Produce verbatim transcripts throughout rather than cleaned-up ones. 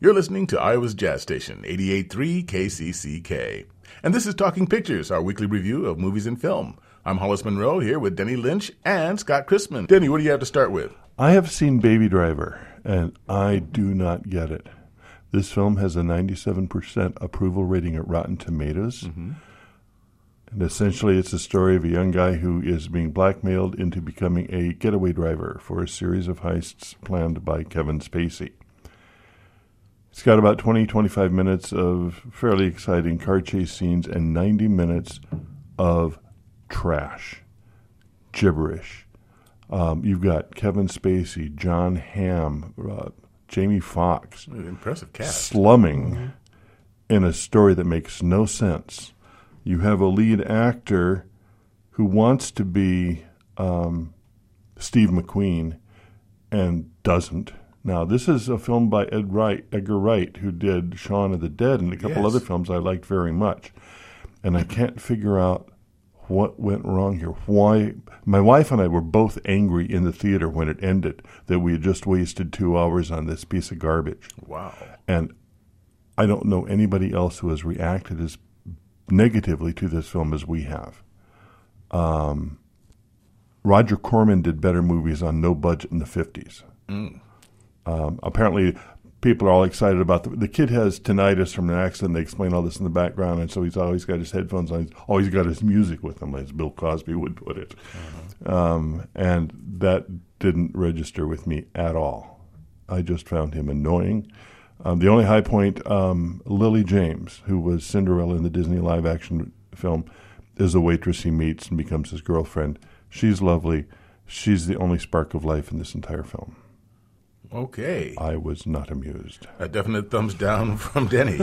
You're listening to Iowa's Jazz Station, eighty-eight point three K C C K. And this is Talking Pictures, our weekly review of movies and film. I'm Hollis Monroe here with Denny Lynch and Scott Christman. Denny, what do you have to start with? I have seen Baby Driver, and I do not get it. This film has a ninety-seven percent approval rating at Rotten Tomatoes. Mm-hmm. And essentially it's a story of a young guy who is being blackmailed into becoming a getaway driver for a series of heists planned by Kevin Spacey. It's got about twenty, twenty-five minutes of fairly exciting car chase scenes and ninety minutes of trash, gibberish. Um, you've got Kevin Spacey, John Hamm, uh, Jamie Foxx. Impressive cast. Slumming mm-hmm. in a story that makes no sense. You have a lead actor who wants to be um, Steve McQueen and doesn't. Now, this is a film by Ed Wright, Edgar Wright, who did Shaun of the Dead and a couple yes. other films I liked very much. And I can't figure out what went wrong here. Why? My wife and I were both angry in the theater when it ended that we had just wasted two hours on this piece of garbage. Wow. And I don't know anybody else who has reacted as negatively to this film as we have. Um, Roger Corman did better movies on no budget in the fifties. Mm. Um, apparently, people are all excited about the, the kid has tinnitus from an accident. They explain all this in the background, and so he's always got his headphones on. He's always got his music with him, as Bill Cosby would put it. Uh-huh. Um, and that didn't register with me at all. I just found him annoying. Um, the only high point, um, Lily James, who was Cinderella in the Disney live-action film, is the waitress he meets and becomes his girlfriend. She's lovely. She's the only spark of life in this entire film. Okay. I was not amused. A definite thumbs down from Denny.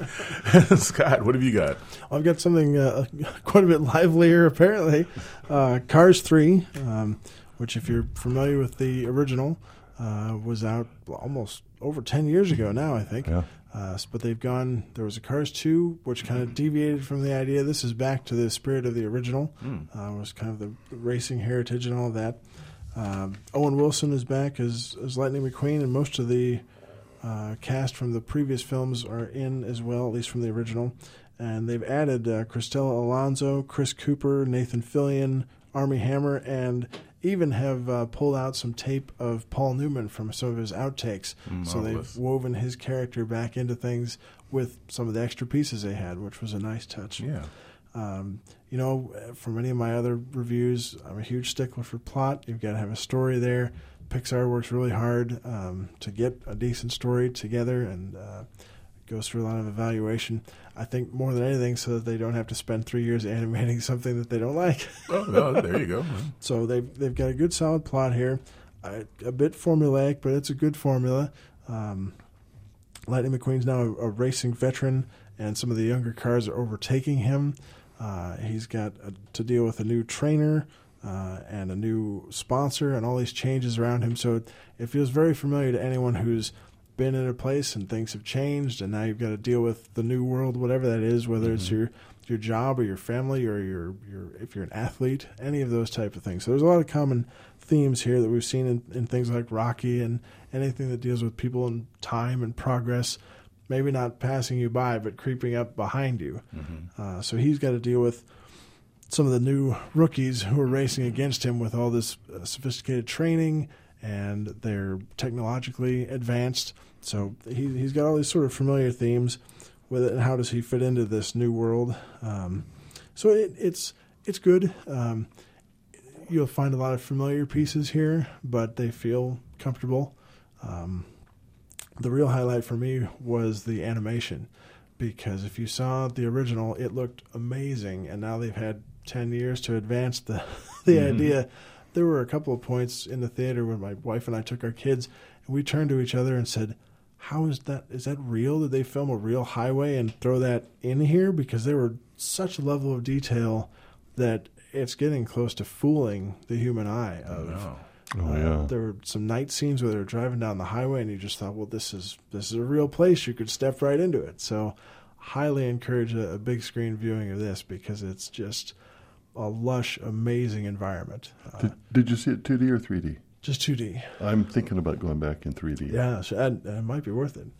Scott, what have you got? Well, I've got something uh, quite a bit livelier, apparently. Uh, Cars three, um, which if you're familiar with the original, uh, was out almost over ten years ago now, I think. Yeah. Uh, but they've gone, there was a Cars two, which kind of deviated from the idea. This is back to the spirit of the original. Mm. Uh, it was kind of the racing heritage and all of that. Um, Owen Wilson is back as, as Lightning McQueen, and most of the uh, cast from the previous films are in as well, at least from the original. And they've added uh, Cristela Alonso, Chris Cooper, Nathan Fillion, Armie Hammer, and even have uh, pulled out some tape of Paul Newman from some of his outtakes. Marvelous. So they've woven his character back into things with some of the extra pieces they had, which was a nice touch. Yeah. Um, you know, from any of my other reviews, I'm a huge stickler for plot. You've got to have a story there. Pixar works really hard um, to get a decent story together, and uh, goes through a lot of evaluation. I think more than anything so that they don't have to spend three years animating something that they don't like. Oh, no, there you go. So they've, they've got a good solid plot here. I, a bit formulaic, but it's a good formula. Um, Lightning McQueen's now a, a racing veteran, and some of the younger cars are overtaking him. Uh, he's got a, to deal with a new trainer uh, and a new sponsor and all these changes around him. So it, it feels very familiar to anyone who's been in a place and things have changed, and now you've got to deal with the new world, whatever that is, whether mm-hmm. it's your your job or your family or your, your if you're an athlete, any of those type of things. So there's a lot of common themes here that we've seen in, in things like Rocky and anything that deals with people and time and progress. Maybe not passing you by, but creeping up behind you. Mm-hmm. Uh, so he's got to deal with some of the new rookies who are racing against him with all this uh, sophisticated training, and they're technologically advanced. So he, he's got all these sort of familiar themes with it, and how does he fit into this new world? Um, so it, it's it's good. Um, you'll find a lot of familiar pieces here, but they feel comfortable. Um The real highlight for me was the animation, because if you saw the original, it looked amazing, and now they've had ten years to advance the the mm-hmm. idea. There were a couple of points in the theater when my wife and I took our kids, and we turned to each other and said, how is that? Is that real? Did they film a real highway and throw that in here? Because there were such a level of detail that it's getting close to fooling the human eye. Of, oh, oh yeah. Uh, there were some night scenes where they were driving down the highway, and you just thought, well, this is this is a real place. You could step right into it. So highly encourage a, a big screen viewing of this, because it's just a lush, amazing environment. Uh, did, did you see it two D or three D? Just two D. I'm thinking about going back in three D. Yeah, so, and, and it might be worth it.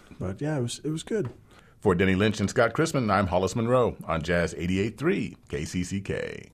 But yeah, it was it was good. For Denny Lynch and Scott Christman, I'm Hollis Monroe on Jazz eighty-eight point three K C C K.